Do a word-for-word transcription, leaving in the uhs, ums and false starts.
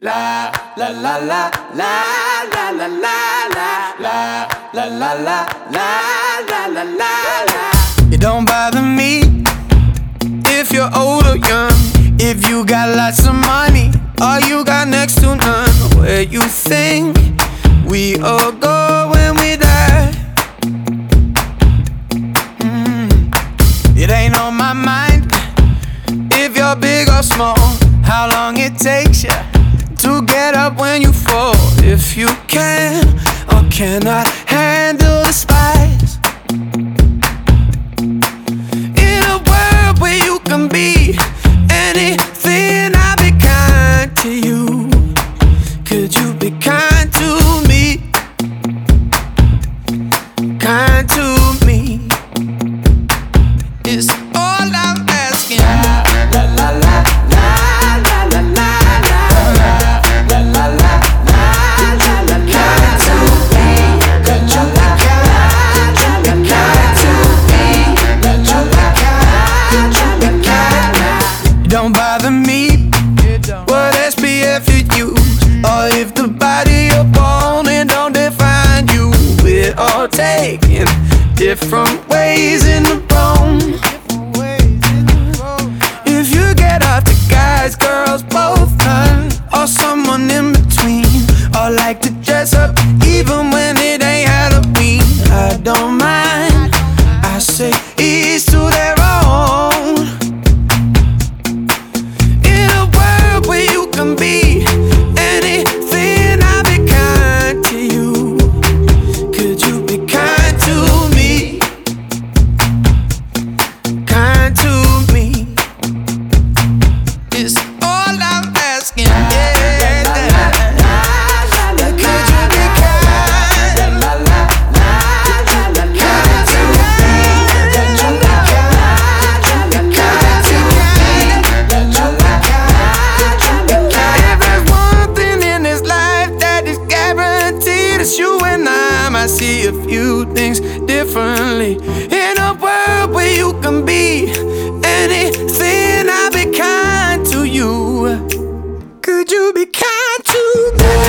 La la la la la la la la la la la la la la la la la. It don't bother me if you're old or young, if you got lots of money or you got next to none. Where you think we all go when we die? Mm. It ain't on my mind if you're big or small, how long it takes you to get up when you fall. If you can or cannot handle the spice, in a world where you can be anything, I'll be kind to you. Could you be kind to me? Kind to me is all I'm asking. La la la la la la la la la la la la la la. Kind to me, could you be kind to me? Kind to me, could you be kind to me? Kind. It don't bother me what S P F you use, or if the body you're born in don't define you. We're all taking different ways in the bone. If you get off the guys, girls, both none, or someone in between, or like to dress up even when it ain't Halloween, I don't mind. I say each to their own. In a world where you can be anything, I'll be kind to you. Could you be kind to me? Kind to me is all I'm asking. Yeah. Could you be kind? Kind to me. Could you be kind? Kind to me. If there's one thing in this life that is guaranteed, it's you and I. I see a few things differently. In a world where you can be anything, I'll be kind to you. Could you be kind to me?